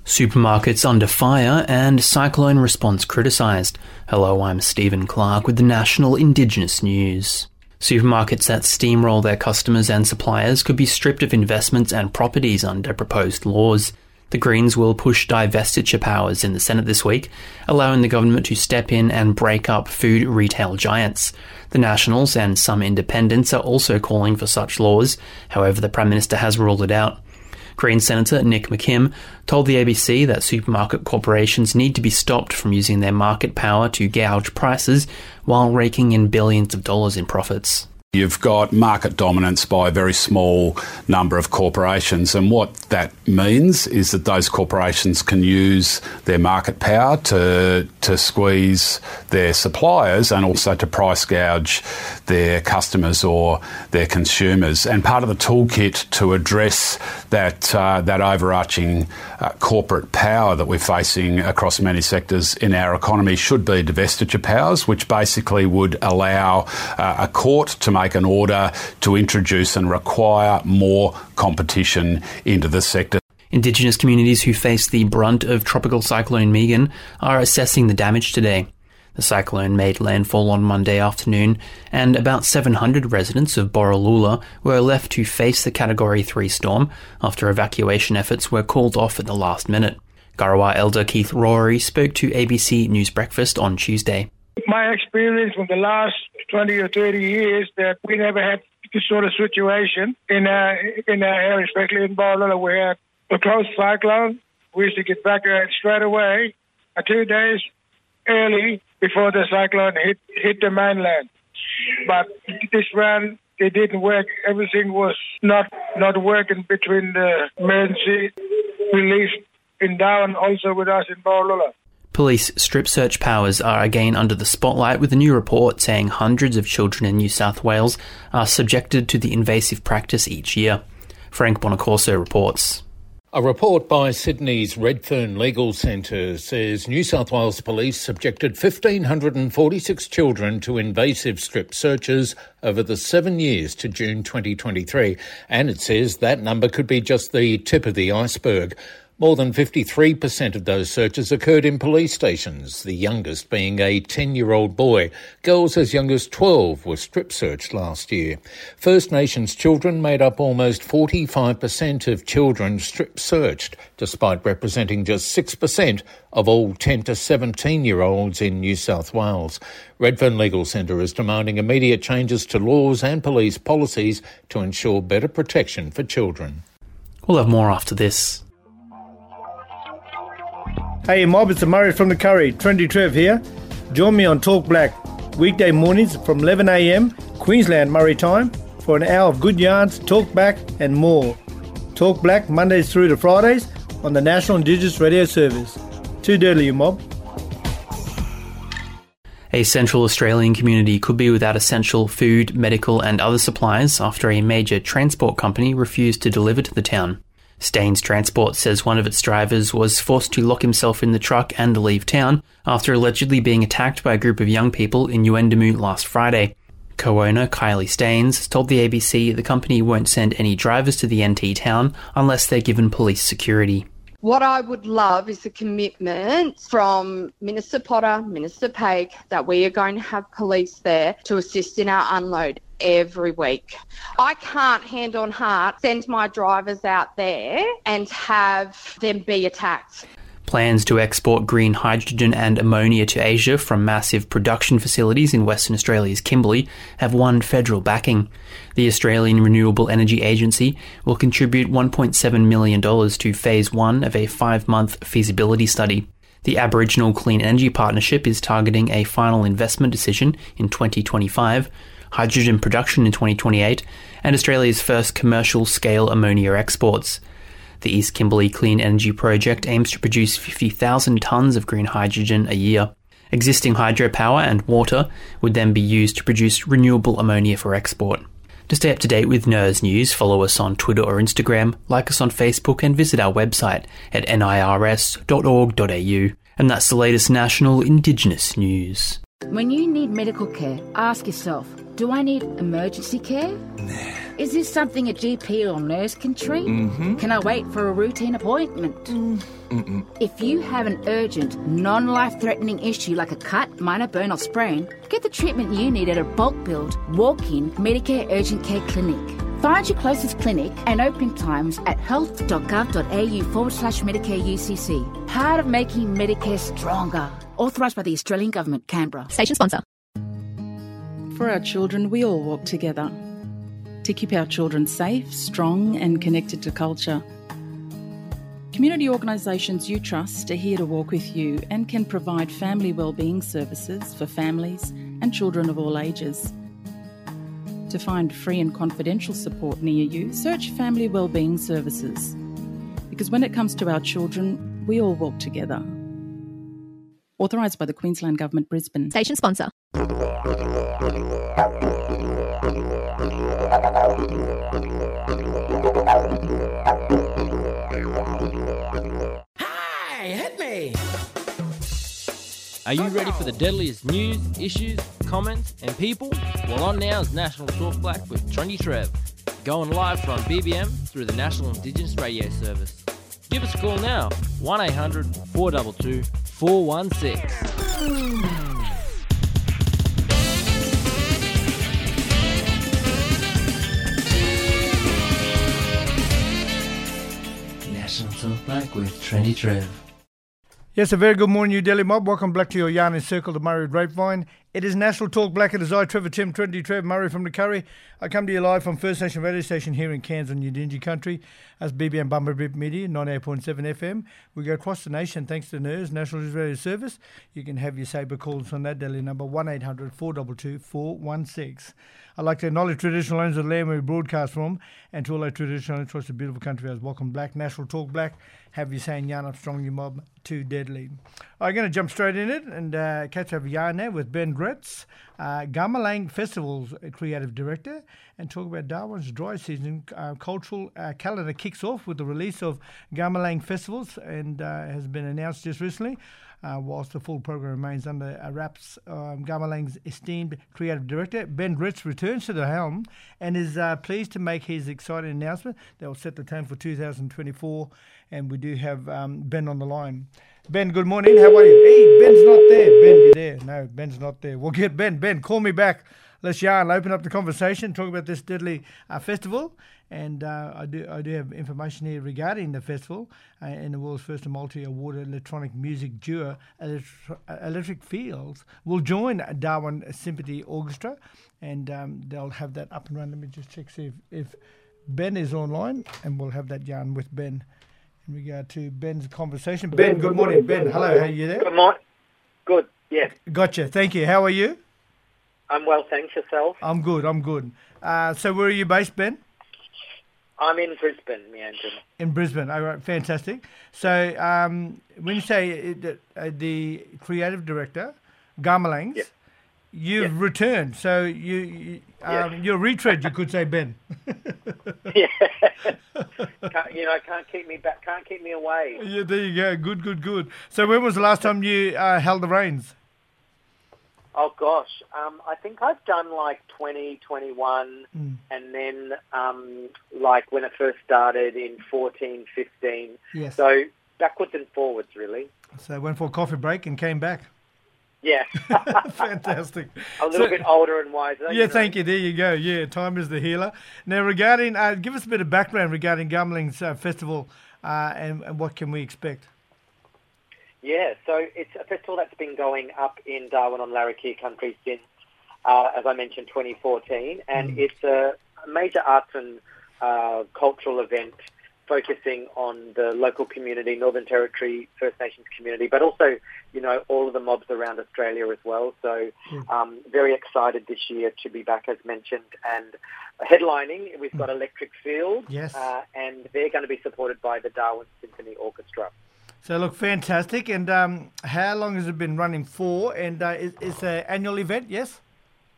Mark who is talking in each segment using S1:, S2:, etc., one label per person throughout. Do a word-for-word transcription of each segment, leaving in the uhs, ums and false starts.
S1: Supermarkets under fire and cyclone response criticised. Hello, I'm Stephen Clark with the National Indigenous News. Supermarkets that steamroll their customers and suppliers could be stripped of investments and properties under proposed laws. The Greens will push divestiture powers in the Senate this week, allowing the government to step in and break up food retail giants. The Nationals and some independents are also calling for such laws, however the Prime Minister has ruled it out. Green Senator Nick McKim told the A B C that supermarket corporations need to be stopped from using their market power to gouge prices while raking in billions of dollars in profits.
S2: You've got market dominance by a very small number of corporations, and what that means is that those corporations can use their market power to to squeeze their suppliers and also to price gouge their customers or their consumers. And part of the toolkit to address that uh, that overarching uh, corporate power that we're facing across many sectors in our economy should be divestiture powers, which basically would allow uh, a court to make an order to introduce and require more competition into the sector.
S1: Indigenous communities who face the brunt of Tropical Cyclone Megan are assessing the damage today. The cyclone made landfall on Monday afternoon, and about seven hundred residents of Borroloola were left to face the Category three storm after evacuation efforts were called off at the last minute. Garawa Elder Keith Rory spoke to A B C News Breakfast on Tuesday.
S3: My experience from the last twenty or thirty years that we never had this sort of situation in our, in our area, especially in Borroloola. We had a close cyclone. We used to get evacuated straight away, uh, two days early before the cyclone hit, hit the mainland. But this round, it didn't work. Everything was not, not working between the emergency relief in Darwin, also with us in Borroloola.
S1: Police strip search powers are again under the spotlight, with a new report saying hundreds of children in New South Wales are subjected to the invasive practice each year. Frank Bonacorso reports.
S4: A report by Sydney's Redfern Legal Centre says New South Wales Police subjected one thousand five hundred forty-six children to invasive strip searches over the seven years to June twenty twenty-three, and it says that number could be just the tip of the iceberg. More than fifty-three percent of those searches occurred in police stations, the youngest being a ten-year-old boy. Girls as young as twelve were strip-searched last year. First Nations children made up almost forty-five percent of children strip-searched, despite representing just six percent of all ten to seventeen-year-olds in New South Wales. Redfern Legal Centre is demanding immediate changes to laws and police policies to ensure better protection for children.
S1: We'll have more after this.
S5: Hey mob, it's Murray from the Curry, Trendy Trev here. Join me on Talk Black, weekday mornings from eleven a m, Queensland Murray time, for an hour of good yarns, talk back and more. Talk Black Mondays through to Fridays on the National Indigenous Radio Service. Too dirty, you mob.
S1: A Central Australian community could be without essential food, medical and other supplies after a major transport company refused to deliver to the town. Staines Transport says one of its drivers was forced to lock himself in the truck and leave town after allegedly being attacked by a group of young people in Yuendumu last Friday. Co-owner Kylie Staines told the A B C the company won't send any drivers to the N T town unless they're given police security.
S6: What I would love is a commitment from Minister Potter, Minister Paik, that we are going to have police there to assist in our unload every week. I can't, hand on heart, send my drivers out there and have them be attacked.
S1: Plans to export green hydrogen and ammonia to Asia from massive production facilities in Western Australia's Kimberley have won federal backing. The Australian Renewable Energy Agency will contribute one point seven million dollars to Phase one of a five-month feasibility study. The Aboriginal Clean Energy Partnership is targeting a final investment decision in twenty twenty-five, hydrogen production in twenty twenty-eight, and Australia's first commercial-scale ammonia exports. The East Kimberley Clean Energy Project aims to produce fifty thousand tonnes of green hydrogen a year. Existing hydropower and water would then be used to produce renewable ammonia for export. To stay up to date with N I R S news, follow us on Twitter or Instagram, like us on Facebook and visit our website at N I R S dot org dot A U. And that's the latest national Indigenous news.
S7: When you need medical care, ask yourself, do I need emergency care?
S8: Nah.
S7: Is Is this something a G P or nurse can treat?
S8: Mm-hmm.
S7: Can I wait for a routine appointment?
S8: Mm-mm.
S7: If you have an urgent, non-life-threatening issue like a cut, minor burn or sprain, get the treatment you need at a bulk billed, walk-in Medicare Urgent Care Clinic. Find your closest clinic and opening times at health.gov.au forward slash Medicare U C C. Part of making Medicare stronger. Authorised by the Australian Government, Canberra.
S9: Station sponsor.
S10: For our children, we all walk together to keep our children safe, strong and connected to culture. Community organisations you trust are here to walk with you and can provide family wellbeing services for families and children of all ages. To find free and confidential support near you, search Family Wellbeing Services. Because when it comes to our children, we all walk together. Authorised by the Queensland Government, Brisbane.
S9: Station sponsor.
S11: Hi, hit me!
S12: Are you ready for the deadliest news, issues, comments and people? Well, on now is National Talk Black with Trendy Trev, going live from B B M through the National Indigenous Radio Service. Give us a call now, one eight hundred four two two four one six. National Talk Black with Trendy Trev.
S5: Yes, a very good morning, New Delhi mob. Welcome back to your Yarn and Circle, the Murray Grapevine. It is National Talk Black. It is I, Trevor Tim, Trendy Trev, Murray from the Curry. I come to you live from First Nation Radio Station here in Cairns on Yidinji Country. As B B M Bumblebee Media, ninety-eight point seven F M. We go across the nation thanks to N E R S, National Radio Service. You can have your saber calls on that Delhi number one eight hundred four two two four one six. I'd like to acknowledge traditional owners of the land we broadcast from, and to all our traditional owners across the beautiful country as welcome Black, National Talk Black. Have you saying yarn up strong, you mob, too deadly. I'm going to jump straight in it and uh, catch up yarn now with Ben Gretz, uh, Gamalang Festival's creative director, and talk about Darwin's dry season uh, cultural uh, calendar kicks off with the release of Gamalang Festivals and uh, has been announced just recently. Uh, whilst the full program remains under uh, wraps, um, Gamalang's esteemed creative director, Ben Gretz, returns to the helm and is uh, pleased to make his exciting announcement that will set the tone for two thousand twenty-four. And we do have um, Ben on the line. Ben, good morning. How are you? Hey, Ben's not there. Ben, you there? No, Ben's not there. We'll get Ben. Ben, call me back. Let's yarn, open up the conversation, talk about this deadly uh, festival. And uh, I do I do have information here regarding the festival uh, and the world's first multi-awarded electronic music duo, Electri- Electric Fields, will join Darwin Symphony Orchestra, and um, they'll have that up and running. Let me just check, see if, if Ben is online, and we'll have that yarn with Ben in regard to Ben's conversation. Ben, good morning. Ben, hello, how are you there?
S13: Good morning. Good, yes.
S5: Gotcha, thank you. How are you?
S13: I'm well, thanks. Yourself?
S5: I'm good, I'm good. Uh, so where are you based, Ben?
S13: I'm in Brisbane, Meandrin.
S5: In Brisbane, all right, fantastic. So um, when you say it, uh, the creative director, Gamalangs,
S13: yes.
S5: you've
S13: yes.
S5: returned. So you, you um,
S13: yes.
S5: you're a retread, you could say, Ben.
S13: yeah. Can't, you know, can't keep me back. Can't keep me away.
S5: Yeah, there you go. Good, good, good. So when was the last time you uh, held the reins?
S13: Oh, gosh. Um, I think I've done like twenty, twenty-one,
S5: mm.
S13: and then um, like when it first started in fourteen, fifteen.
S5: Yes.
S13: So backwards and forwards, really.
S5: So went for a coffee break and came back.
S13: Yeah.
S5: Fantastic.
S13: A little
S5: so,
S13: bit older and wiser.
S5: Yeah,
S13: you know?
S5: thank you. There you go. Yeah, time is the healer. Now, regarding, uh, give us a bit of background regarding Gamalang's uh, festival uh, and, and what can we expect?
S13: Yeah, so it's a festival that's been going up in Darwin on Larrakia country since, uh, as I mentioned, twenty fourteen, and mm. it's a major arts and uh, cultural event focusing on the local community, Northern Territory First Nations community, but also, you know, all of the mobs around Australia as well. So um, very excited this year to be back, as mentioned, and headlining, we've got Electric Fields,
S5: yes.
S13: uh, and they're going to be supported by the Darwin Symphony Orchestra.
S5: So, look, fantastic. And um, how long has it been running for? And uh, is, is it an annual event, yes?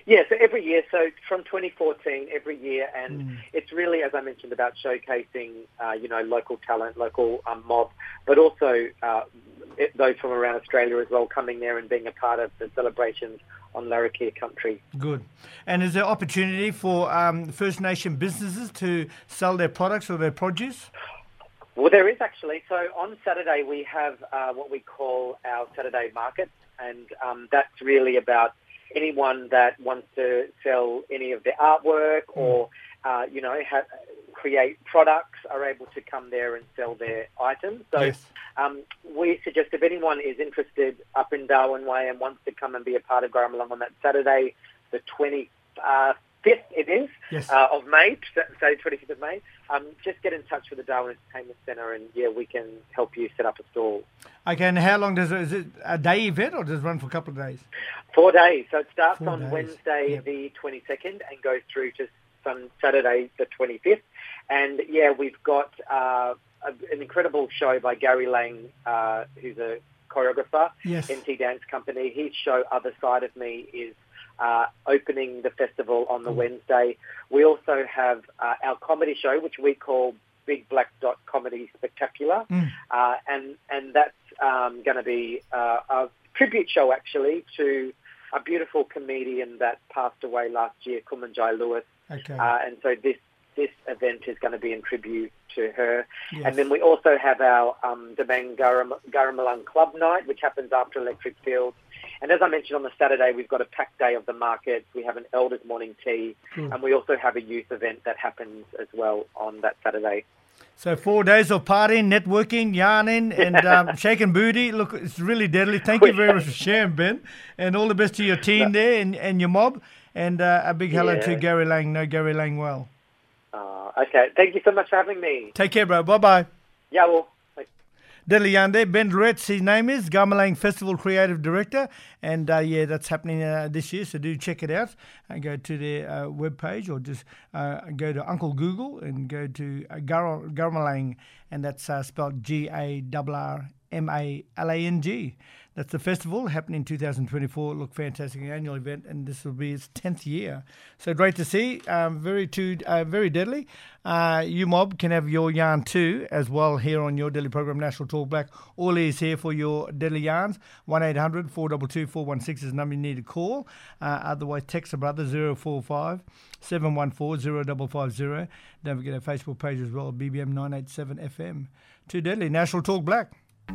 S13: Yeah, so every year, so from twenty fourteen, every year, and
S5: Mm.
S13: it's really, as I mentioned, about showcasing, uh, you know, local talent, local um, mob, but also uh, it, those from around Australia as well coming there and being a part of the celebrations on Larrakia country.
S5: Good. And is there opportunity for um, First Nation businesses to sell their products or their produce?
S13: Well, there is actually. So on Saturday, we have uh, what we call our Saturday market, and um, that's really about anyone that wants to sell any of their artwork or, uh, you know, have, create products are able to come there and sell their items. So
S5: Yes.
S13: um, we suggest if anyone is interested up in Darwin Way and wants to come and be a part of Garamalung on that Saturday, the twenty-fifth it is,
S5: Yes.
S13: uh, of May, Saturday twenty-fifth of May, um, just get in touch with the Darwin Entertainment Centre and, yeah, we can help you set up a stall.
S5: Okay, and how long does it, is it a day event or does it run for a couple of days?
S13: Four days. So it starts
S5: Four
S13: on
S5: days.
S13: Wednesday
S5: Yep.
S13: the twenty-second and goes through to sun, Saturday the twenty-fifth. And, yeah, we've got uh, a, an incredible show by Gary Lang, uh, who's a choreographer,
S5: Yes.
S13: N T Dance Company. His show, Other Side of Me, is uh, opening the festival on the
S5: Mm.
S13: Wednesday. We also have uh, our comedy show, which we call Big Black Dot Comedy Spectacular.
S5: Mm.
S13: Uh, and, and that's um, going to be uh, a tribute show, actually, to a beautiful comedian that passed away last year, Kumanjai Lewis.
S5: Okay.
S13: Uh, and so this this event is going to be in tribute to her.
S5: Yes.
S13: And then we also have our um, Damang Garam- Garamalung Club Night, which happens after Electric Fields. And as I mentioned on the Saturday, we've got a packed day of the market. We have an elders morning tea.
S5: Good.
S13: And we also have a youth event that happens as well on that Saturday.
S5: So four days of partying, networking, yarning, and um, shaking booty. Look, it's really deadly. Thank you very much for sharing, Ben. And all the best to your team there and, and your mob. And uh, a big hello
S13: Yeah.
S5: to Gary Lang. Know Gary Lang well.
S13: Uh, okay, thank you so much for having me.
S5: Take care, bro. Bye-bye.
S13: Yeah, well...
S5: Deadly yarn there. Ben Duretz, his name is, Garamalung Festival Creative Director. And uh, yeah, that's happening uh, this year, so do check it out and go to their uh, webpage or just uh, go to Uncle Google and go to uh, Gar- Garamalung, and that's uh, spelled G A R R M A L A N G. That's the festival happening in two thousand twenty-four. Look, fantastic annual event, and this will be its tenth year. So great to see. Um, very too, uh, very deadly. Uh, you mob can have your yarn too, as well here on your Deadly program, National Talk Black. All is here for your deadly yarns. one eight hundred four two two four one six is the number you need to call. Uh, otherwise, text a brother zero four five seven one four zero five five zero. Don't forget our Facebook page as well, B B M nine eight seven F M. Too Deadly, National Talk Black.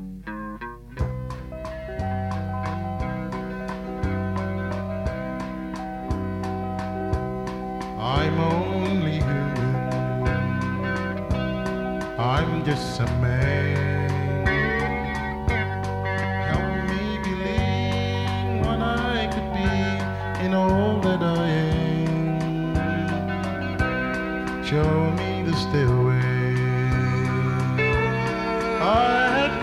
S8: I'm only human. I'm just a man. Help me believe what I could be in all that I am. Show me the stairway I had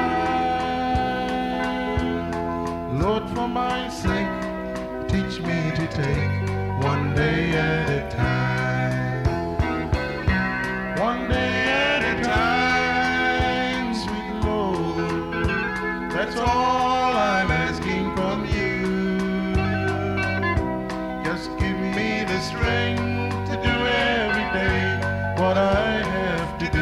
S8: to climb. Lord, for my sake, teach me to take one day at a time. One day at a time, sweet Lord. That's all I'm asking from you. Just give me the strength to do every day what I have to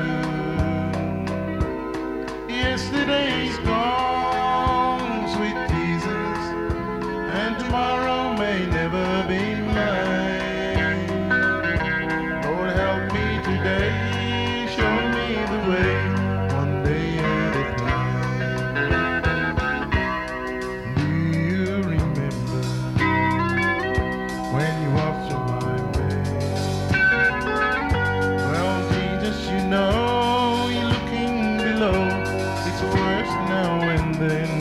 S8: do. Yesterday's gone, sweet Jesus, and tomorrow may never be mine. Lord, help me today, show me the way, one day at a time. Do you remember when you walked through my way? Well, Jesus, you know you're looking below. It's worse now and then,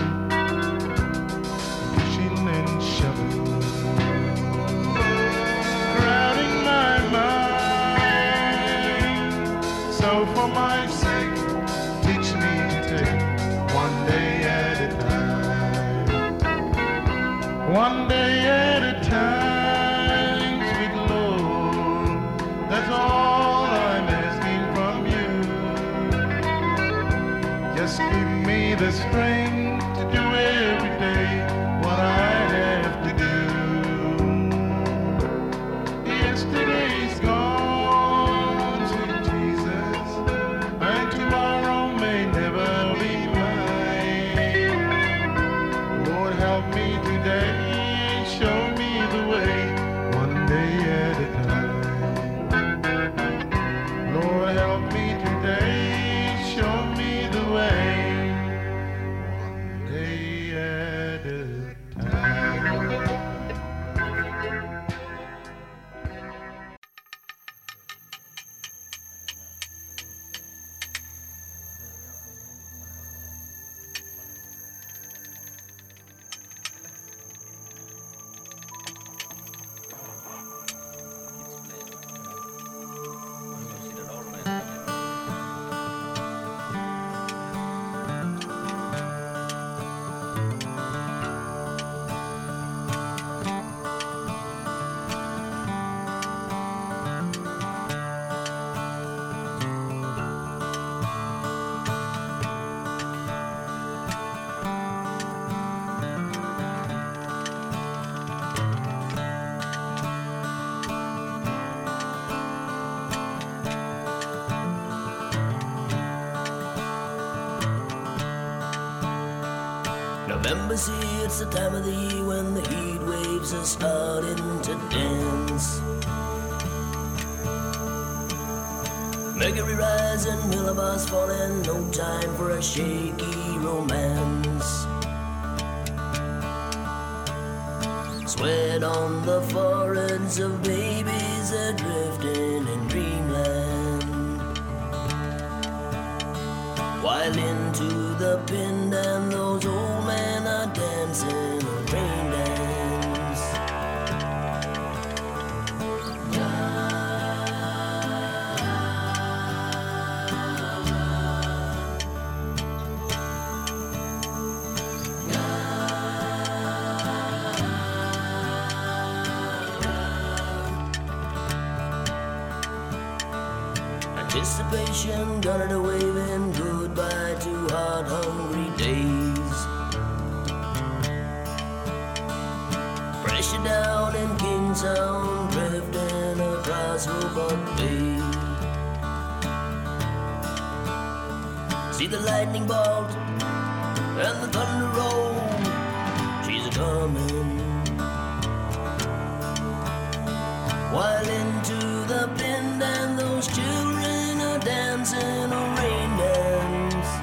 S8: pushing and shoving, crowding my mind. So for my sake, teach me to take one day at a time. One day at a time, sweet Lord. That's all I'm asking from you. Just give me the strength to do every day what I have to do.
S9: Embassy, it's the time of the year when the heat waves are starting to dance. Mercury rising, millibars falling, no time for a shaky romance. Sweat on the foreheads of babies adrifting in dreamland. While into the pin and those old men are dancing a rain dance. Anticipation, gunning a waving goodbye to hard, hungry days. Pressure down in Kingstown, drifting across Hobart Bay. See the lightning bolt and the thunder roll. She's a coming. While into the bend and those children are dancing a rain dance.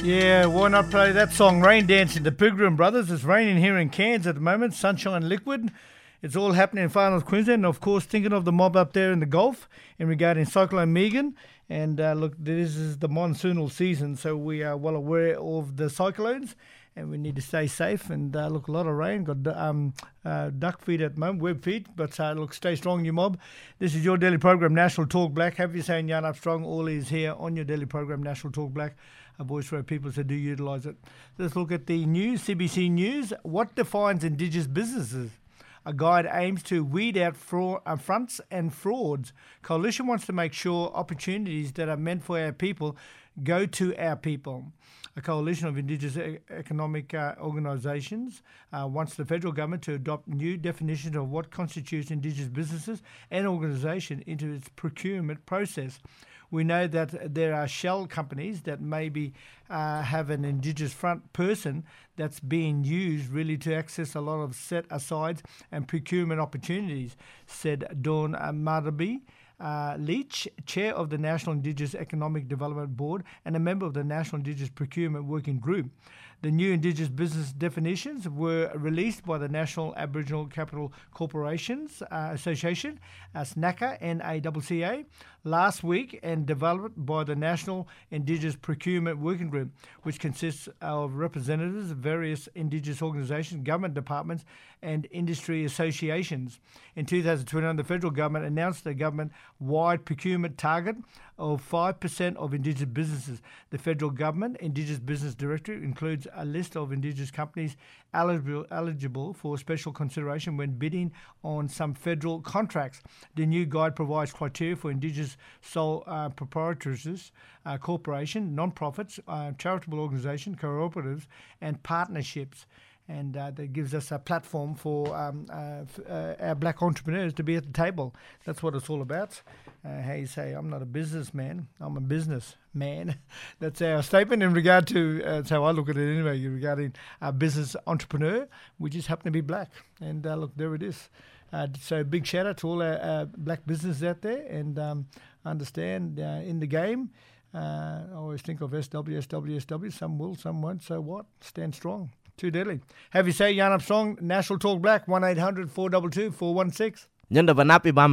S5: Yeah, why not play that song, Rain Dancing, the Pilgrim Brothers. It's raining here in Cairns at the moment, sunshine liquid. It's all happening in far north Queensland. And of course, thinking of the mob up there in the Gulf in regarding Cyclone Megan. And uh, look, this is the monsoonal season, so we are well aware of the cyclones. And we need to stay safe. And uh, look, a lot of rain. Got um, uh, duck feet at the moment, web feet. But uh, look, stay strong, you mob. This is your daily program, National Talk Black. Have you saying Yarn Up Strong? All is here on your daily program, National Talk Black. A voice for our people, so do utilise it. Let's look at the news, C B C News. What defines Indigenous businesses? A guide aims to weed out fraud, uh, fronts and frauds. Coalition wants to make sure opportunities that are meant for our people go to our people. A coalition of Indigenous e- economic uh, organisations uh, wants the federal government to adopt new definitions of what constitutes Indigenous businesses and organisation into its procurement process. We know that there are shell companies that maybe uh, have an Indigenous front person that's being used really to access a lot of set-asides and procurement opportunities, said Dawn Marabi uh, Leach, Chair of the National Indigenous Economic Development Board and a member of the National Indigenous Procurement Working Group. The new Indigenous business definitions were released by the National Aboriginal Capital Corporations uh, Association, uh, SNACA, N A C C A, last week and developed by the National Indigenous Procurement Working Group, which consists of representatives of various Indigenous organisations, government departments and industry associations. In two thousand twenty-one, the federal government announced a government-wide procurement target of five percent of Indigenous businesses. The federal government Indigenous Business Directory includes a list of Indigenous companies eligible, eligible for special consideration when bidding on some federal contracts. The new guide provides criteria for Indigenous sole uh, proprietaries, uh, corporation, non-profits, uh, charitable organisations, cooperatives and partnerships. And uh, that gives us a platform for um, uh, f- uh, our black entrepreneurs to be at the table. That's what it's all about. Uh, how you say, I'm not a businessman, I'm a businessman. That's our statement in regard to, uh, that's how I look at it anyway, regarding a business entrepreneur. We just happen to be black. And uh, look, there it is. Uh, so big shout out to all our uh, black businesses out there. And um, understand uh, in the game, uh, I always think of S W, S W, S W. Some will, some won't. So what? Stand strong. Too deadly. Have you say Yarn Up Strong, National Talk Black, one eight hundred four two two four one six.
S11: We got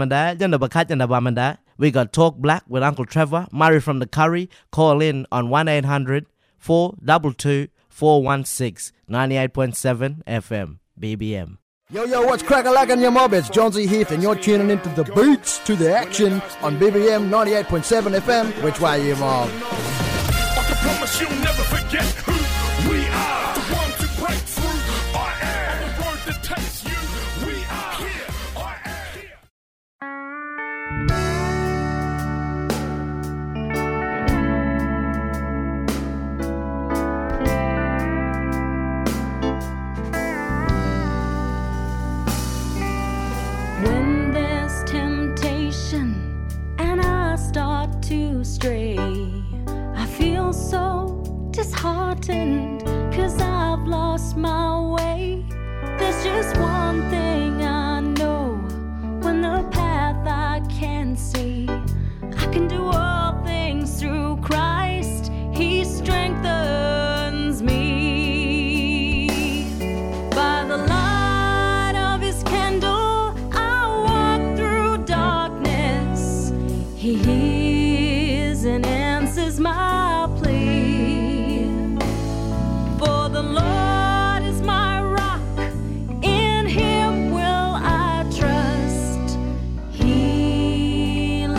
S11: Talk Black with Uncle Trevor, Murray from the Curry. Call in on one eight hundred four two two four one six, ninety-eight point seven F M, B B M.
S14: Yo, yo, what's crack-a-lack in your mob? It's John Z Heath, and you're tuning into the beats to the action on B B M ninety-eight point seven F M. Which way, you mob?
S15: I can promise you'll never forget who we are. The one to break through. I am the word that takes you. We are here. I am here.
S16: When there's temptation and I start to stray, I feel so disheartened 'cause I've lost my way. There's just one thing I know, when the path I can see, I can do all things through Christ, He strengthens me. By the light of His candle I walk through darkness, He hears and answers my plea. For the Lord is my rock, in Him will I trust. He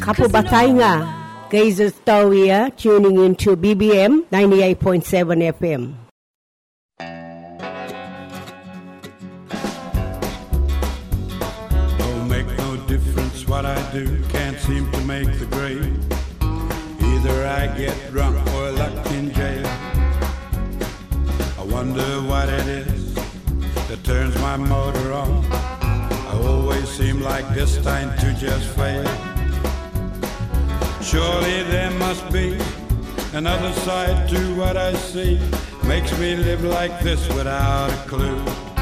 S17: Kapu Batainga. Gazer Storia, tuning into B B M ninety-eight point seven F M.
S18: Don't make no difference what I do, can't seem to make the grade. Either I get drunk or locked in jail. I wonder what it is that turns my motor on. I always seem like destined to just fail. Surely there must be another side to what I see. Makes me live like this without a clue.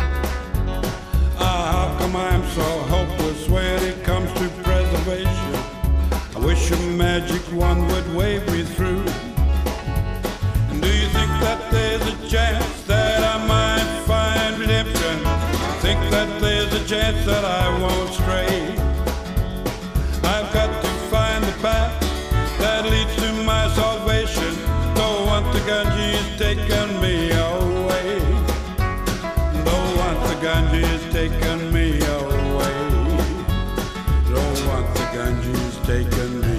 S18: Ah, how come I'm so hopeless when it comes to preservation? I wish a magic wand would wave me through. And do you think that there's a chance that I might find redemption? Think that there's a chance that I won't stray? I've got to find the path that leads to my salvation. Don't want the Ganges taking me away. Don't want the Ganges taking me away. Don't want the Ganges taking me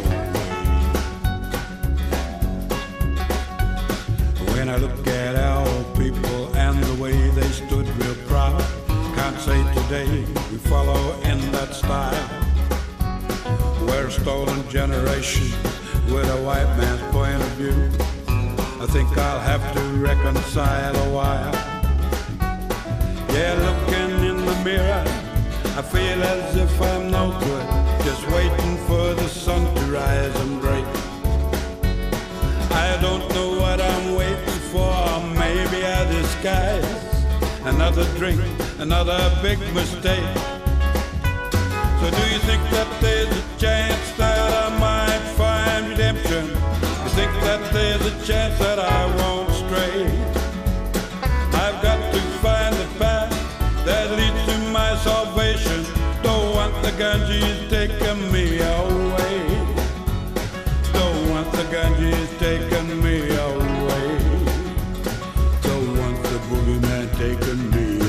S18: away. When I look at our old people and the way they stood real proud, can't say today we follow in that style. We're a stolen generation with a white man's point of view. I think I'll have to reconcile a while. Yeah, looking in the mirror, I feel as if I'm no good, just waiting for the sun to rise and break. I don't know what I'm waiting for, maybe I disguise another drink, another big mistake. So do you think that there's a chance that I might find redemption? You think that there's a chance that I won't stray? I've got to find the path that leads to my salvation. Don't want the Ganges taking me away. Don't want the Ganges taking me away. Don't want the boogeyman taking me away.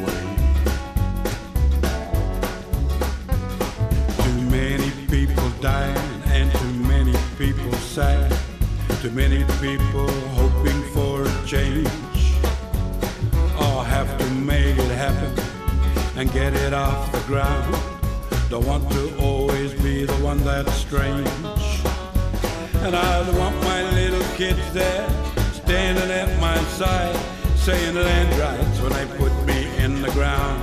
S18: Dying and too many people sad, too many people hoping for a change. I'll have to make it happen and get it off the ground. Don't want to always be the one that's strange. And I want my little kids there, standing at my side, saying land rights when they put me in the ground.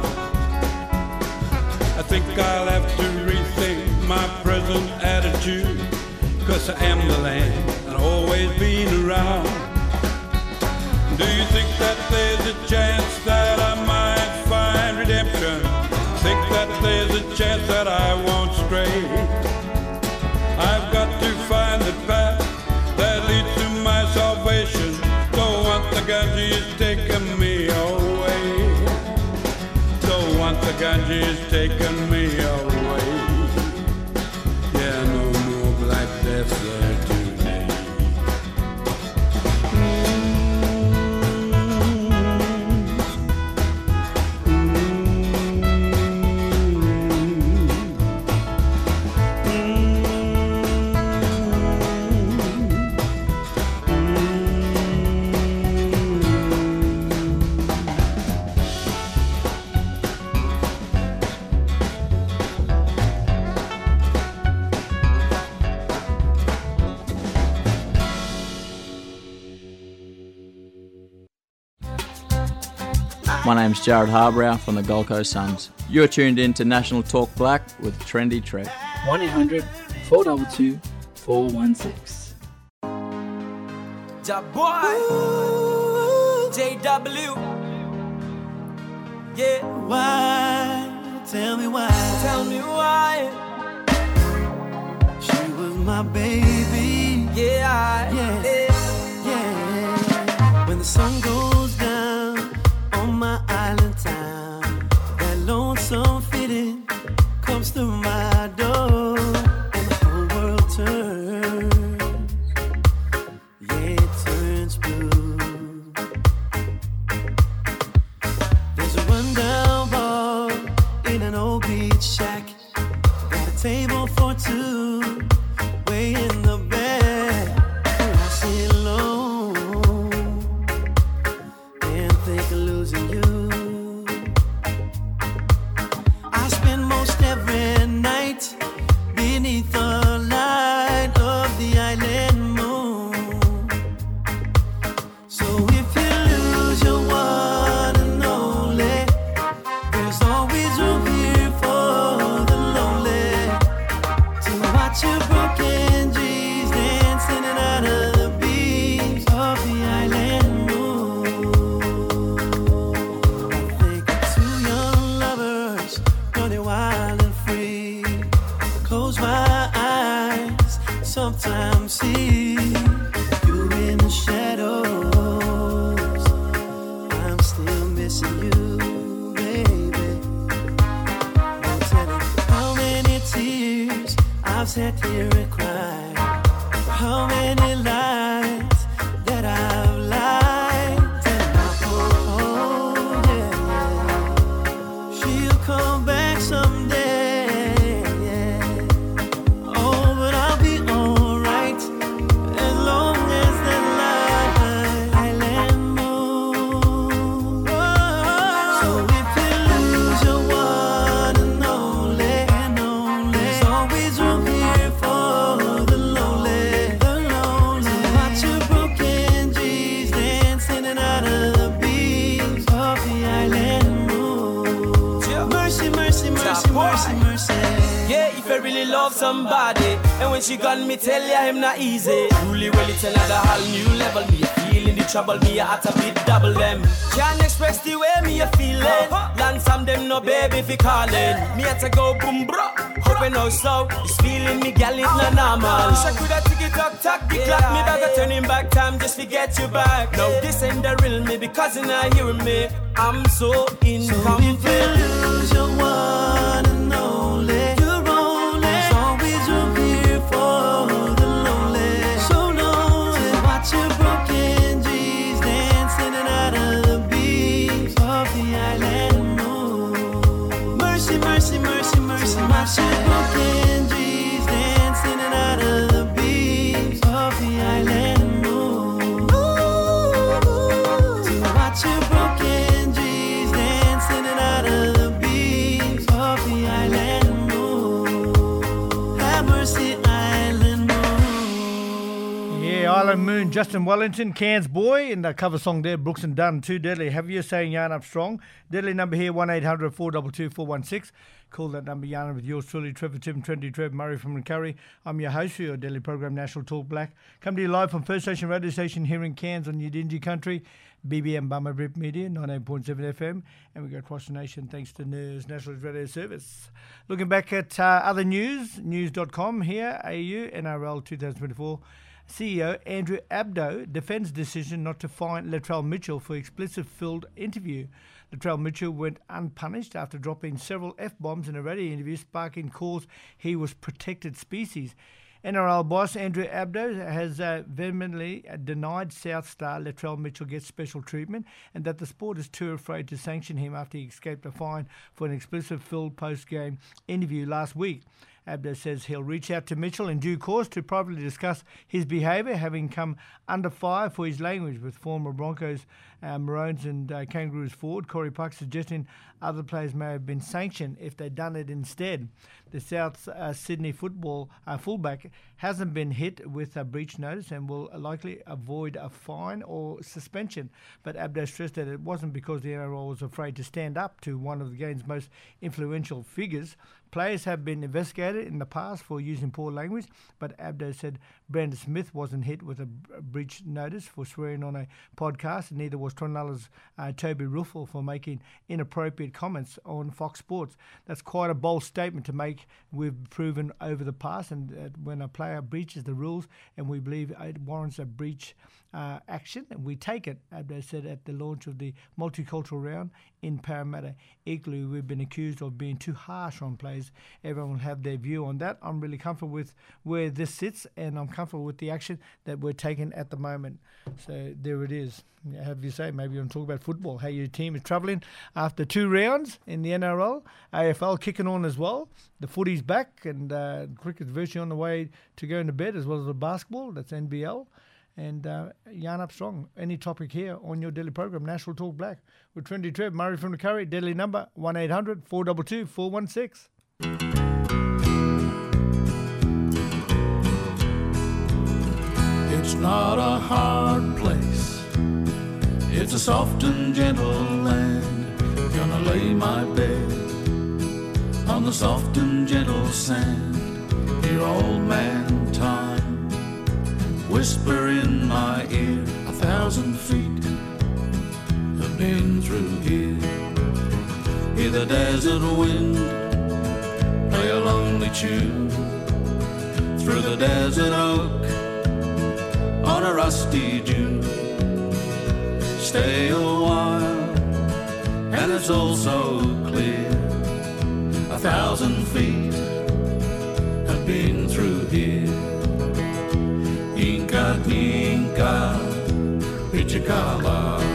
S18: I think I'll have to rethink my present attitude, 'cause I am the land and always been around. Do you think that there's a chance that I might find redemption? Think that there's a chance that I won't stray? I've got to find the path that leads to my salvation. Don't want the Ganges taking me away. Don't want the Ganges taking me away. Yeah, no more black deaths there today.
S19: My name's Jared Harbrow from the Gold Coast Suns. You're tuned in to National Talk Black with Trendy Trev.
S20: one eight hundred four two two four one six.
S21: Ja boy, J W. Yeah. Why? Tell me why. Tell me why. She was my baby. Yeah. Yeah. Yeah. yeah. When the sun goes down on my island town, that lonesome feeling comes through my door, and the whole world turns. Yeah, it turns blue. There's a rundown bar in an old beach shack, got a table for two watch your broken dreams dancing out of the beams of the island moon. I think of two young lovers running wild and free. Close my eyes, sometimes see you in the shadows. I'm still missing you, baby. Don't tell me how many tears I've sat here and cried. How many lies that I've lied. And I hope, oh yeah, she'll come back someday. Yeah. Oh, but I'll be alright as long as that light island moon. Oh, so if you lose your one and only, and only, there's always room here for the lonely, the lonely. So watch your broken dreams dancing out of the beams of the island moon. Mercy, mercy, mercy, mercy, mercy.
S2: Yeah, if I really love somebody, and when she gone, me tell ya him not easy. Truly, well, it's another whole new level. Me a feeling the trouble, me a at a bit double them. Can't express the way me a feeling. Land some them no baby fi calling. Me had to go boom bro. Hoping no so, this feeling me gal it no normal. Wish I coulda tick it tock tock the clock. Me better turning back time just to get you back. No, this ain't the real me because you're not hearing me. I'm so incomplete.
S21: So if you lose your one and only, you're only, there's always room here for the lonely, so lonely. So watch your broken dreams dancing out of the beams of the island moon. Mercy, mercy, mercy, mercy, watch your broken dreams dancing out of the beams of the island moon. So watch your broken dreams dancing out of the beams of the island moon. Have mercy, island moon.
S5: Yeah, Island Moon, Justin Wellington, Cairns boy, in the cover song there, Brooks and Dunn, Too Deadly. Have you saying yarn up strong? Deadly number here, one eight hundred four two two four one six. Call that number, yarn with yours truly, Trevor Tim, Trendy Trev, Murray from Curry. I'm your host for your daily program, National Talk Black. Come to you live from First Station Radio Station here in Cairns on Yidinji Country, B B M Bummer Rip Media, ninety-eight point seven F M, and we go across the nation thanks to N E R S National Radio Service. Looking back at uh, other news, news dot com here, A U, N R L twenty twenty-four. C E O Andrew Abdo defends decision not to fine Latrell Mitchell for explicit-filled interview. Latrell Mitchell went unpunished after dropping several F-bombs in a radio interview, sparking calls he was protected species. N R L boss Andrew Abdo has uh, vehemently denied South star Latrell Mitchell gets special treatment and that the sport is too afraid to sanction him after he escaped a fine for an explicit-filled post-game interview last week. Abdo says he'll reach out to Mitchell in due course to privately discuss his behaviour, having come under fire for his language, with former Broncos, uh, Maroons and uh, Kangaroos forward Corey Park suggesting other players may have been sanctioned if they'd done it instead. The South uh, Sydney football uh, fullback hasn't been hit with a breach notice and will likely avoid a fine or suspension. But Abdo stressed that it wasn't because the N R L was afraid to stand up to one of the game's most influential figures. Players have been investigated in the past for using poor language, but Abdo said Brandon Smith wasn't hit with a breach notice for swearing on a podcast, and neither was Tronulla's uh, Toby Ruffle for making inappropriate comments on Fox Sports. That's quite a bold statement to make. We've proven over the past, and uh, when a player breaches the rules and we believe it warrants a breach uh, action, and we take it, Abdo said at the launch of the multicultural round in Parramatta. Equally, we've been accused of being too harsh on players. Everyone will have their view on that. I'm really comfortable with where this sits, and I'm comfortable with the action that we're taking at the moment. So there it is. Have you say, maybe you want to talk about football, how your team is travelling after two rounds in the N R L. A F L kicking on as well. The footy's back, and uh, cricket's virtually on the way to going to bed, as well as the basketball. That's N B L. And uh, yarn up strong. Any topic here on your daily program, National Talk Black, with Trendy Trev, Murray from the Curry. Daily number one eight hundred four two two four one six.
S15: It's not a hard place. It's a soft and gentle land. Gonna lay my bed on the soft and gentle sand. Hear all
S3: whisper in my ear. A thousand feet have been through here. Hear the desert wind play a lonely tune through the desert oak on a rusty dune. Stay a while and it's all so clear. A thousand feet have been through here. Inca, Inca, Pichicala.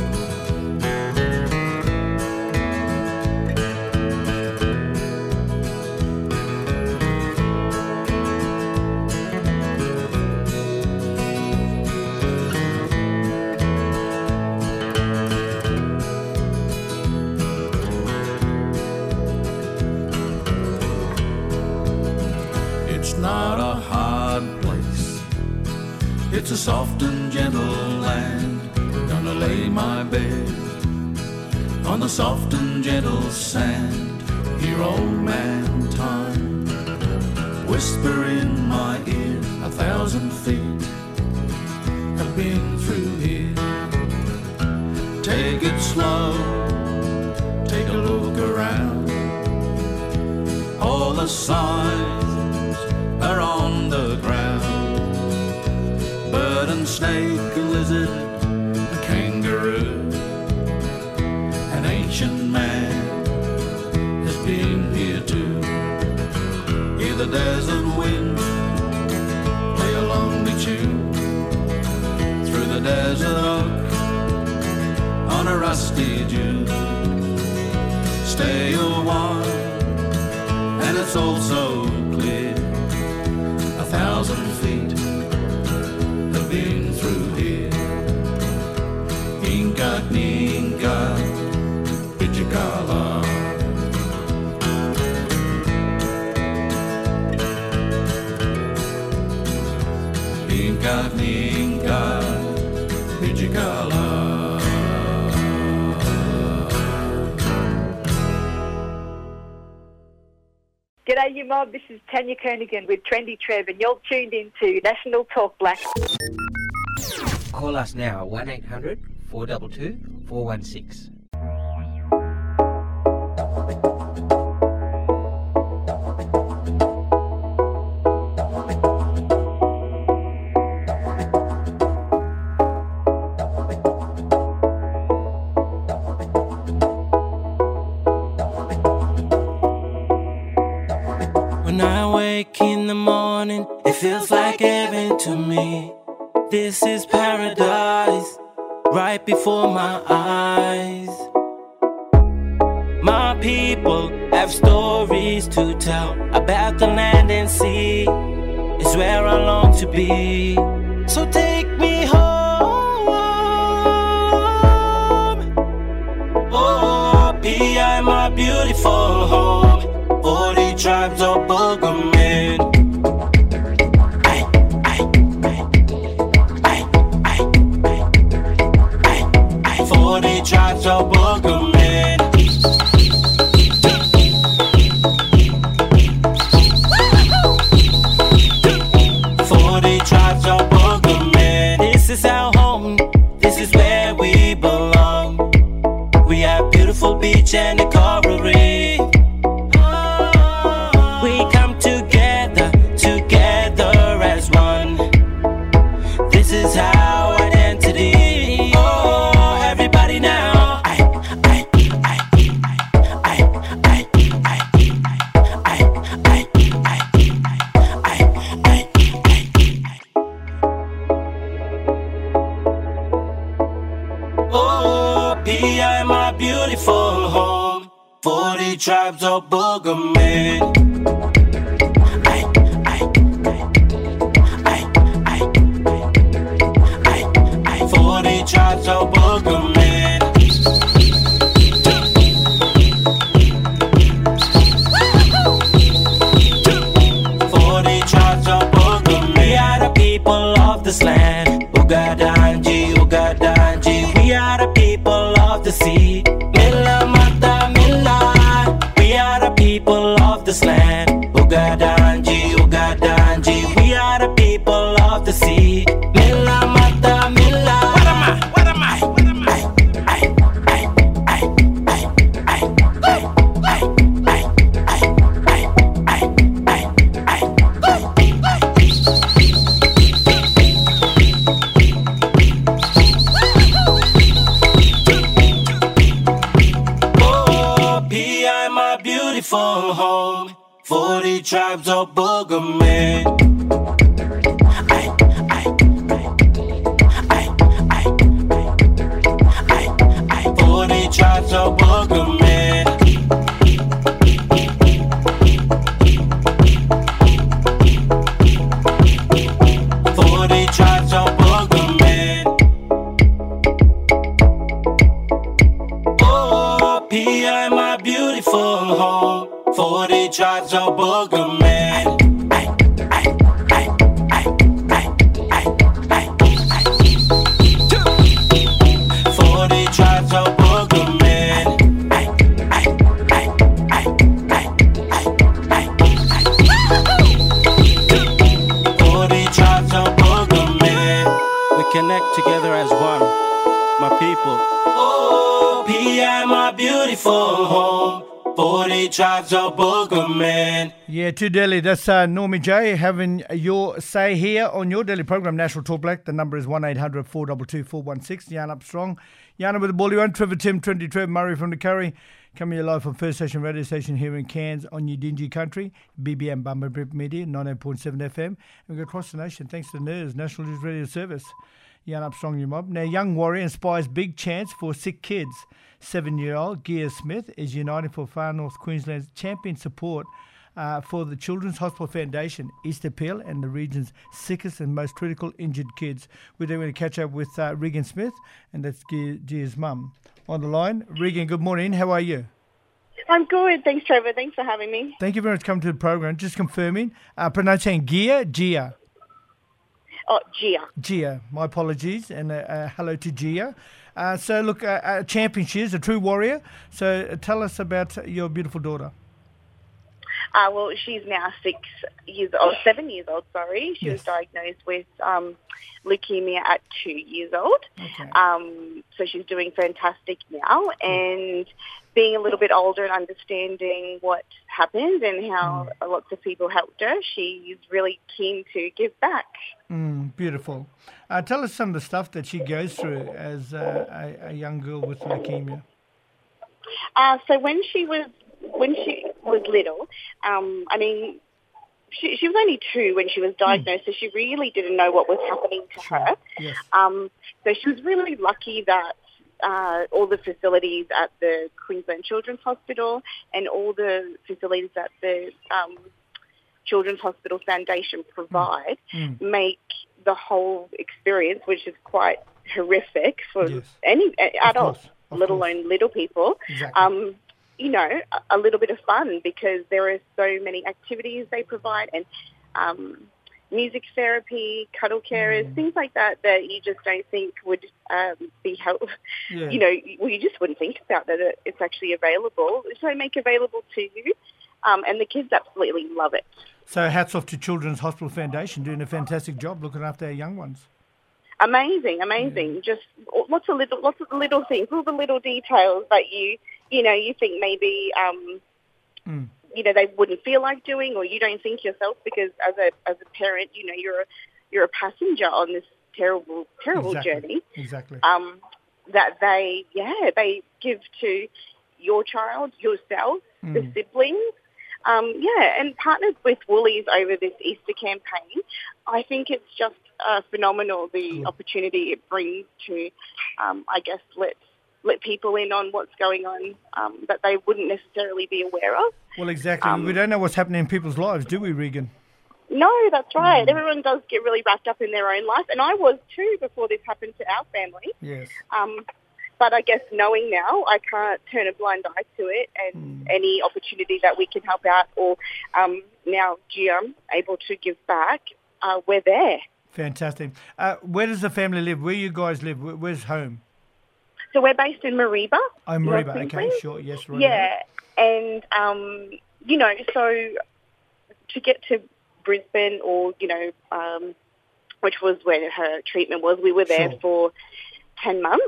S3: Not a hard place, it's a soft and gentle land. Gonna lay my bed on the soft and gentle sand. Hear old man time whisper in my ear. A thousand feet have been through here. Take it slow, take a look around. All the signs are on the ground. Bird and snake, a lizard, a kangaroo. An ancient man has been here too. Hear the desert wind play a lonely tune through the desert oak on a rusty dune. Stay a while and it's all so clear. A thousand feet have been through here. Inca, Inca, Pichicala. Inca, Inca, Pichicala.
S22: G'day, you mob. This is Tanya Kernigan with Trendy Trev, and you're tuned in to National Talk Black.
S23: Call us now, one eight hundred four two two four one six.
S21: When I wake in the morning, it feels like heaven to me. This is paradise, right before my eyes. My people have stories to tell about the land and sea. It's where I long to be. So take me home. Oh, be I my beautiful home. Forty tribes of Boogeyman. Ay, ay, ay, ay, ay, ay, ay. Forty tribes of Boogeyman. Forty tribes of Boogeyman. This is our home. This is where we belong. We have beautiful beach and a coral reef. We come together, together as one. This is our identity. Oh, everybody now. I, I, I, I, I, I, I, I, I, I, oh, P I my beautiful home. Forty tribes of Boogeyman. Forty tribes of Boogeyman. Forty tribes of Boogeyman. We are the people of this land. Ugadanji, Ugadanji. We are the people of the sea. Milla Mata Milla. We are the people of this land.
S2: tribes of Boogerman. forty tribes of Boogerman. forty tribes of Boogerman. Oh, P I, my beautiful home. forty tribes of Boogerman. forty tribes of Boogerman. forty tribes of Boogerman.
S1: We connect together as one, my people.
S2: Oh, P I, my beautiful home. forty tribes of Boogerman.
S5: Yeah, to Delhi. That's uh, Normie J having your say here on your daily program, National Talk Black. The number is one eight hundred four two two four one six. Jan up strong. Yana with the ball one. Trevor Tim, Trendy Trev, Murray from the Curry. Coming here live from First Station Radio Station here in Cairns on your dingy country. B B M Bumper Brip Media, ninety-eight point seven F M. And we go across the nation thanks to N E R S, National News Radio Service. Jan up strong, you mob. Now, young warrior inspires big chance for sick kids. Seven-year-old Gia Smith is uniting for Far North Queensland's champion support uh, for the Children's Hospital Foundation, East Appeal, and the region's sickest and most critical injured kids. We're going to catch up with uh, Regan Smith, and that's Gia, Gia's mum. On the line, Regan, good morning. How are you?
S4: I'm good. Thanks, Trevor. Thanks for having me.
S5: Thank you very much for coming to the program. Just confirming, uh, pronouncing Gia, Gia.
S4: Oh, Gia.
S5: Gia. My apologies, and uh, uh, hello to Gia. Uh, so, look, uh, a champion she is, a true warrior. So, uh, tell us about your beautiful daughter.
S4: Uh, well, she's now six years old, seven years old, sorry. She
S5: Yes.
S4: was diagnosed with um, leukemia at two years old.
S5: Okay.
S4: Um, so she's doing fantastic now. And being a little bit older and understanding what happened and how
S5: Mm.
S4: lots of people helped her, she's really keen to give back.
S5: Mm, beautiful. Uh, tell us some of the stuff that she goes through as uh, a, a young girl with leukemia.
S4: Uh, so when she was when she was little, um, I mean, she, she was only two when she was diagnosed, so she really didn't know what was happening to her.
S5: Yes.
S4: Um, so she was really lucky that uh, all the facilities at the Queensland Children's Hospital and all the facilities that the um, Children's Hospital Foundation provide
S5: Mm.
S4: make the whole experience, which is quite horrific for
S5: Yes.
S4: any uh, adults,
S5: course, of
S4: let
S5: course.
S4: alone little people,
S5: Exactly.
S4: um, you know, a, a little bit of fun because there are so many activities they provide and um, music therapy, cuddle carers,
S5: Mm.
S4: things like that that you just don't think would um, be help.
S5: Yeah.
S4: You know, well, you just wouldn't think about that it, it's actually available. So they make available to you, um, and the kids absolutely love it.
S5: So hats off to Children's Hospital Foundation doing a fantastic job looking after our young ones.
S4: Amazing, amazing. Just lots of little, lots of little things, all the little details that you, you know, you think maybe, um,
S5: Mm.
S4: you know, they wouldn't feel like doing, or you don't think yourself because as a as a parent, you know, you're a, you're a passenger on this terrible, terrible
S5: Exactly.
S4: journey.
S5: Exactly.
S4: Um, that they, yeah, they give to your child, yourself, the
S5: Mm.
S4: siblings. Um, yeah, and partnered with Woolies over this Easter campaign. I think it's just uh, phenomenal, the opportunity it brings to, um, I guess, let let people in on what's going on um, that they wouldn't necessarily be aware of.
S5: Well, exactly.
S4: Um,
S5: we don't know what's happening in people's lives, do we, Regan?
S4: No, that's right.
S5: Mm.
S4: Everyone does get really wrapped up in their own life, and I was too before this happened to our family.
S5: Yes.
S4: Um, but I guess knowing now, I can't turn a blind eye to it, and any opportunity that we can help out, or um, now Gia able to give back, uh, we're there.
S5: Fantastic. Uh, where does the family live? Where you guys live? Where, where's home?
S4: So we're based in Mariba.
S5: Oh,
S4: North
S5: Mariba. Okay,
S4: Queensland.
S5: sure. Yes, right.
S4: Yeah, and um, you know, so to get to Brisbane, or you know, um, which was where her treatment was, we were there
S5: Sure.
S4: for ten months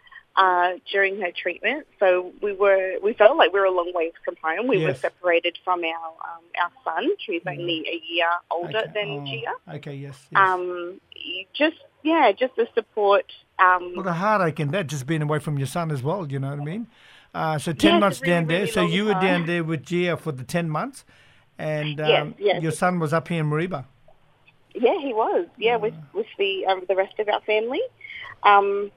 S4: uh, during her treatment. So we were, we felt like we were a long way from home. We were
S5: Yes.
S4: separated from our um, our son, who's only a year older
S5: Okay.
S4: than
S5: Oh,
S4: Gia.
S5: Okay, yes. yes.
S4: Um, you just yeah, just the support. Um,
S5: Well, the heartache in that, just being away from your son as well, you know what I mean? Uh, so ten
S4: Yes,
S5: months
S4: a really,
S5: down there.
S4: really
S5: So
S4: long
S5: you were down
S4: time.
S5: there with Gia for the ten months. and
S4: Yes,
S5: um,
S4: yes.
S5: your son was up here in Mariba.
S4: Yeah, he was. Yeah, with with the um, the rest of our family. Um,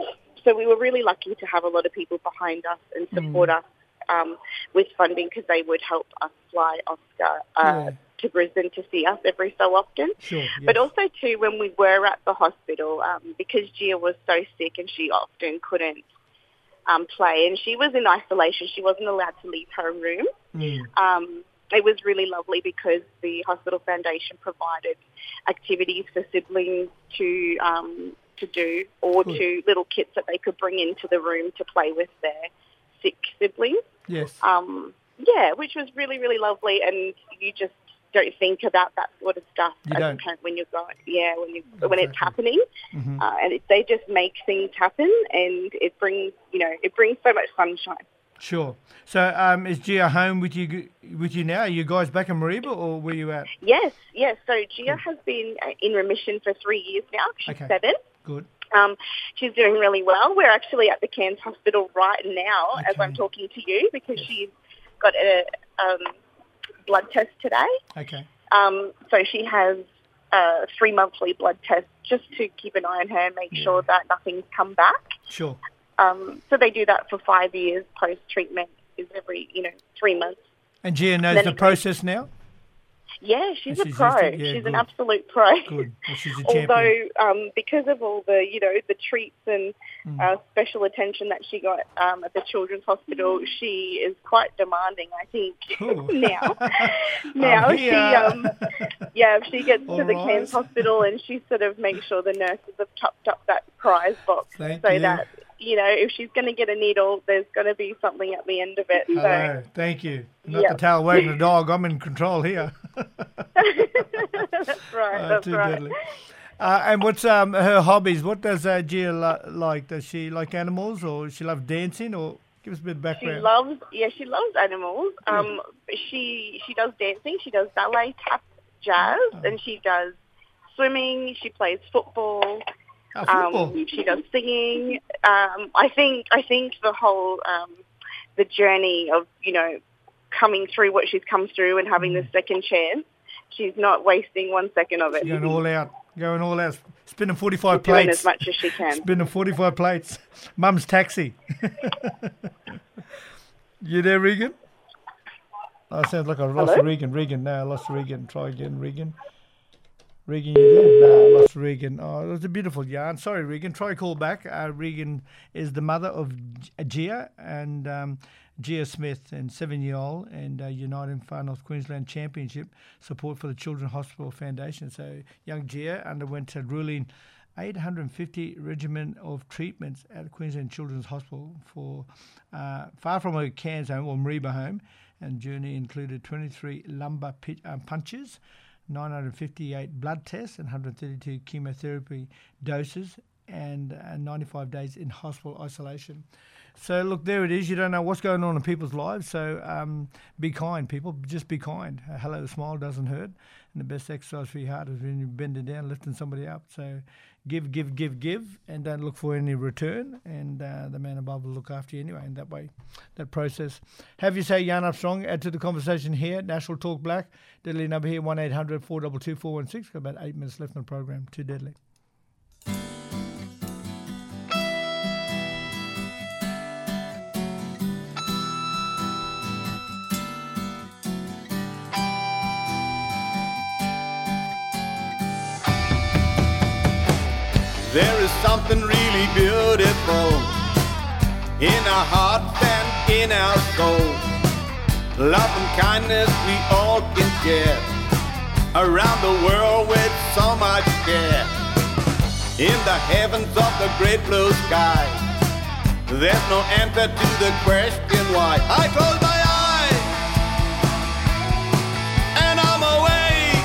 S4: so we were really lucky to have a lot of people behind us and support
S5: Mm.
S4: us um, with funding because they would help us fly Oscar uh,
S5: Yeah.
S4: to Brisbane to see us every so often.
S5: Sure.
S4: But also too, when we were at the hospital, um, because Gia was so sick and she often couldn't um, play, and she was in isolation. She wasn't allowed to leave her room.
S5: Mm.
S4: Um, it was really lovely because the Hospital Foundation provided activities for siblings to um, to do, or
S5: Good.
S4: to little kits that they could bring into the room to play with their sick siblings.
S5: Yes.
S4: Um, yeah, which was really, really lovely, and you just don't think about that sort of stuff
S5: You
S4: as
S5: don't.
S4: a parent when you're going, yeah, when you when it's happening,
S5: Mhm.
S4: uh, and it, they just make things happen, and it brings, you know, it brings so much sunshine.
S5: Sure. So um, is Gia home with you with you now? Are you guys back in Mariba, or were you at?
S4: Yes, yes. So Gia has been uh, in remission for three years now. She's
S5: Okay.
S4: seven.
S5: Good.
S4: Um, she's doing really well. We're actually at the Cairns Hospital right now as I'm talking to you because she's got a um, blood test today.
S5: Okay.
S4: Um, so she has uh, three monthly blood tests just to keep an eye on her and make sure that nothing's come back.
S5: Sure.
S4: Um, so they do that for five years post-treatment, is every, you know, three months.
S5: And Gia knows
S4: Then
S5: the
S4: it-
S5: process now.
S4: Yeah, she's
S5: And
S4: a
S5: she's
S4: pro.
S5: used to it? Yeah,
S4: she's an
S5: good.
S4: absolute pro.
S5: Good. Well, she's a
S4: Although,
S5: champion.
S4: um, because of all the, you know, the treats and
S5: Mm.
S4: uh, special attention that she got um, at the Children's Hospital, she is quite demanding, I think, now. now
S5: I'm
S4: she,
S5: here.
S4: um, yeah, she gets to
S5: All
S4: the
S5: right.
S4: Cairns Hospital and she sort of makes sure the nurses have topped up that prize box
S5: Thank
S4: so
S5: you.
S4: that, you know, if she's going to get a needle, there's going to be something at the end of it.
S5: Hello. Thank you. Not
S4: Yep.
S5: the tail wagging the dog. I'm in control here.
S4: So that's right.
S5: Uh,
S4: that's
S5: too
S4: right.
S5: deadly. Uh, and what's um, her hobbies? What does uh, Gia li- like? Does she like animals, or she love dancing, or give us a bit of
S4: She
S5: background?
S4: loves, yeah, she loves animals. Um, she she does dancing, she does ballet, tap, jazz,
S5: Oh.
S4: and she does swimming. She plays football.
S5: Oh, football.
S4: Um, she does singing. Um, I think I think the whole um, the journey of, you know, coming through what she's come through and having
S5: Mm.
S4: the second chance, she's not wasting one second of it.
S5: She's going all out, going all out, spinning forty-five
S4: Doing
S5: plates.
S4: as much as she can.
S5: Spinning forty-five plates. Mum's taxi. You there, Regan? Oh, sounds like I lost
S4: Hello?
S5: Regan. Regan, no, I lost Regan. Try again, Regan. Regan, you there? No, I lost Regan. Oh, it was a beautiful yarn. Sorry, Regan. Try call back. Uh, Regan is the mother of G- Gia and um, Gia Smith, and seven-year-old, and uh, United Far North Queensland Championship support for the Children's Hospital Foundation. So young Gia underwent a grueling eight hundred fifty regimen of treatments at Queensland Children's Hospital for uh, far from her Cairns home or Mariba home, and journey included twenty-three lumbar pit, um, punches, nine hundred fifty-eight blood tests, and one hundred thirty-two chemotherapy doses, and uh, ninety-five days in hospital isolation. So look, there it is. You don't know what's going on in people's lives, so um, be kind, people. Just be kind. A hello, smile doesn't hurt, and the best exercise for your heart is when you're bending down, lifting somebody up. So give, give, give, give, and don't look for any return, and uh, the man above will look after you anyway in that way, that process. Have you say Jan Armstrong, add to the conversation here, National Talk Black, deadly number here, one eight hundred four two two four one six. Got about eight minutes left in the program, too deadly.
S6: There is something really beautiful in our hearts and in our soul. Love and kindness we all can share around the world with so much care. In the heavens of the great blue sky, there's no answer to the question why. I close my eyes and I'm awake.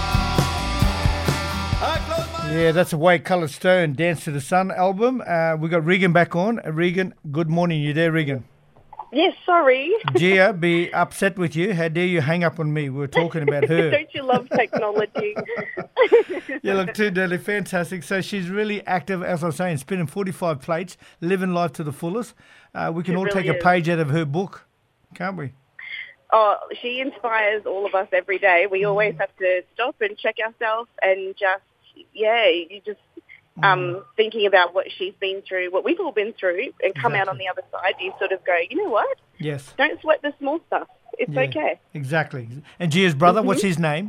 S6: I close my
S5: Yeah, that's a White Coloured Stone, Dance to the Sun album. Uh, we got Regan back on. Uh, Regan, good morning. You there, Regan?
S4: Yes, sorry.
S5: Gia be upset with you. How dare you hang up on me? We were talking about her.
S4: Don't you love technology?
S5: You look too deadly. Fantastic. So she's really active, as I was saying, spinning forty-five plates, living life to the fullest. Uh, we can
S4: She
S5: all
S4: really
S5: take a
S4: is.
S5: page out of her book, can't we?
S4: Oh, she inspires all of us every day. We always have to stop and check ourselves and just, yeah, you just um, thinking about what she's been through, what we've all been through, and come out on the other side. You sort of go, you know what?
S5: Yes.
S4: Don't sweat the small stuff. It's
S5: Yeah,
S4: okay.
S5: Exactly. And Gia's brother, what's
S4: Mhm.
S5: his name?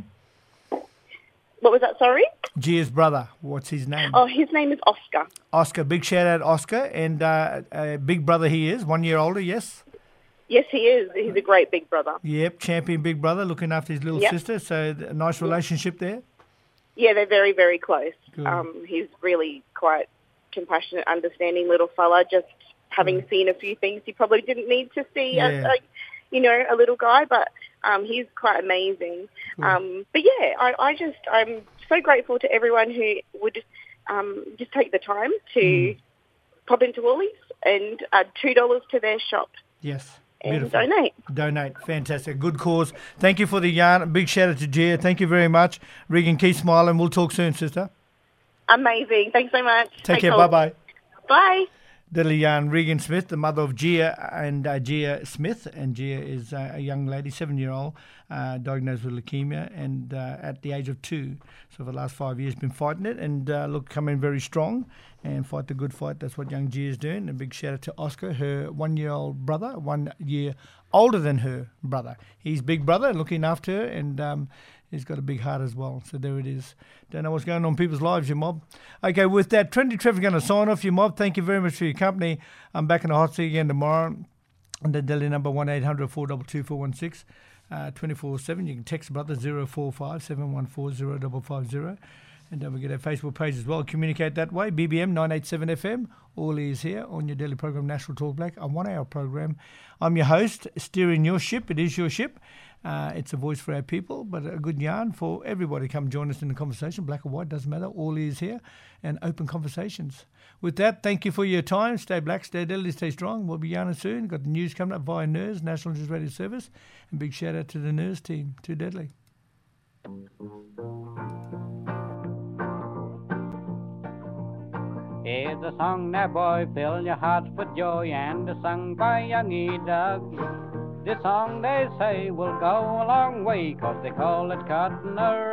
S4: What was that, sorry?
S5: Gia's brother, what's his name?
S4: Oh, his name is Oscar.
S5: Oscar. Big shout out, Oscar. And uh, uh, big brother he is, one year older, yes?
S4: Yes, he is. He's a great big brother.
S5: Yep, champion big brother, looking after his little
S4: Yep.
S5: sister. So a nice relationship there.
S4: Yeah, they're very, very close.
S5: Good.
S4: Um, he's really quite compassionate, understanding little fella, just having seen a few things he probably didn't need to see as
S5: Yeah.
S4: a, you know, a little guy, but um, he's quite amazing. Um, but yeah, I, I just, I'm so grateful to everyone who would um, just take the time to
S5: Mm.
S4: pop into Woolies and add two dollars to their shop.
S5: Yes.
S4: And
S5: Beautiful.
S4: donate.
S5: Donate. Fantastic. Good cause. Thank you for the yarn. Big shout out to Gia. Thank you very much. Regan, keep smiling. We'll talk soon, sister.
S4: Amazing. Thanks so much.
S5: Take care.
S4: hold.
S5: Bye-bye.
S4: Bye.
S5: Little yarn, Regan Smith, the mother of Gia and uh, Gia Smith. And Gia is uh, a young lady, seven-year-old, uh, diagnosed with leukemia and uh, at the age of two. So for the last five years been fighting it and uh, look, coming very strong and fight the good fight. That's what young Gia is doing. A big shout out to Oscar, her one-year-old brother, one year older than her brother. He's big brother, looking after her, and um, he's got a big heart as well. So there it is. Don't know what's going on in people's lives, your mob. Okay, with that, Trendy Trevor going to sign off, your mob. Thank you very much for your company. I'm back in the hot seat again tomorrow. On the Delhi number one eight hundred four two two four one six, uh, twenty-four seven. You can text brother zero four five seven one four zero five five zero. And don't forget our Facebook page as well. Communicate that way. B B M nine eighty-seven F M. All is here on your daily program, National Talk Black, a one-hour program. I'm your host, steering your ship. It is your ship. Uh, it's a voice for our people, but a good yarn for everybody. Come join us in the conversation. Black or white, doesn't matter. All is here. And open conversations. With that, thank you for your time. Stay black, stay deadly, stay strong. We'll be yarning soon. Got the news coming up via N E R S, National News Radio Service. And big shout out to the N E R S team. Too deadly.
S7: Here's a song now, boy, fill your hearts with joy, and a sung by young E. Doug. This song, they say, will go a long way, 'cause they call it cutting a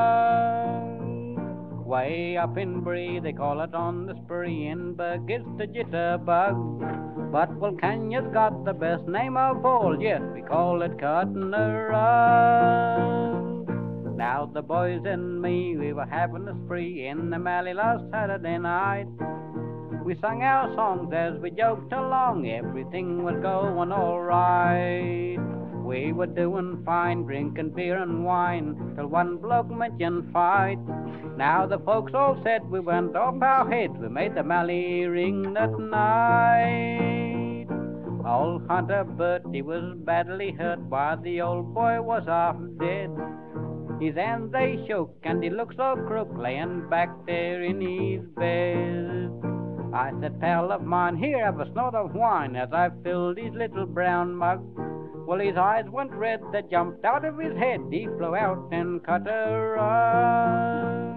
S7: rug. Way up in Bree, they call it on the spree, in Bug it's the jitterbug. But Wilcannia's got the best name of all, yes, we call it cutting a rug. Now the boys and me, we were having a spree in the Mallee last Saturday night. We sang our songs as we joked along, everything was going all right. We were doing fine, drinking beer and wine, till one bloke mentioned fight. Now the folks all said we went off our heads, we made the Mallee ring that night. Old Hunter Bert, he was badly hurt, while the old boy was half dead. His hands they shook, and he looked so crook, laying back there in his bed. I said, pal of mine, here, have a snort of wine, as I filled his little brown mug. Well, his eyes went red, they jumped out of his head, he flew out and cut a rug.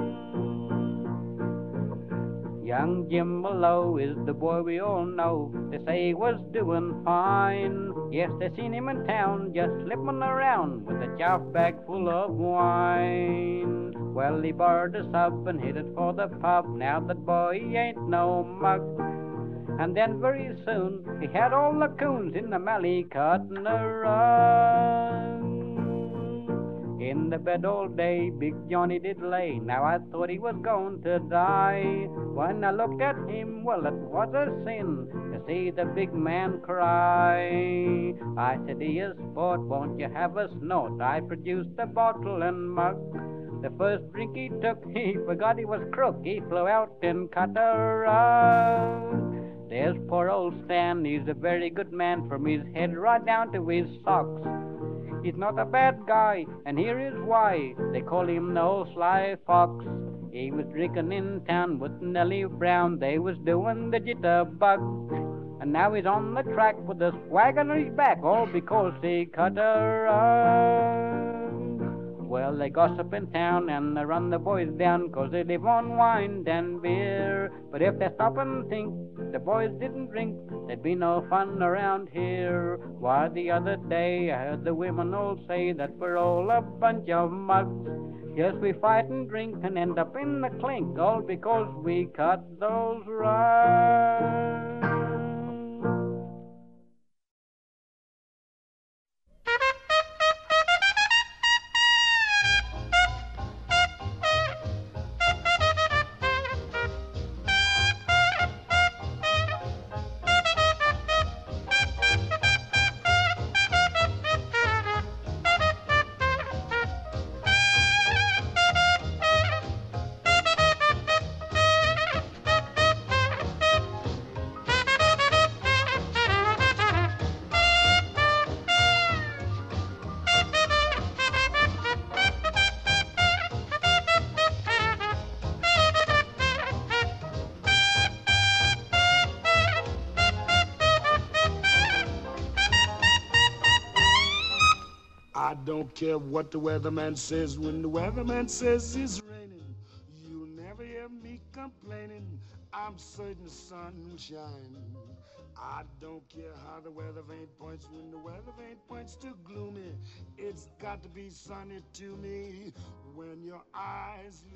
S7: Young Jim Mallow is the boy we all know, they say he was doing fine. Yes, they seen him in town, just slipping around, with a chaff bag full of wine. Well, he borrowed us up and hid it for the pub, now that boy he ain't no mug. And then very soon, he had all the coons in the Mallee cutting a rug. In the bed all day, Big Johnny did lay, now I thought he was going to die. When I looked at him, well, it was a sin to see the big man cry. I said, dear sport, won't you have a snort? I produced a bottle and mug. The first drink he took, he forgot he was crook, he flew out and cut a rug. There's poor old Stan, he's a very good man, from his head right down to his socks. He's not a bad guy, and here is why, they call him the old sly fox. He was drinking in town with Nellie Brown, they was doing the jitterbug. And now he's on the track with a swag on his back, all because he cut a rug. Well, they gossip in town and they run the boys down 'cause they live on wine and beer. But if they stop and think the boys didn't drink, there'd be no fun around here. Why, the other day I heard the women all say that we're all a bunch of mugs. Yes, we fight and drink and end up in the clink, all because we cut those rugs.
S10: I don't care what the weatherman says. When the weatherman says it's raining, you'll never hear me complaining. I'm certain the sun will shine. I don't care how the weather vane points. When the weather vane points to gloomy, it's got to be sunny to me. When your eyes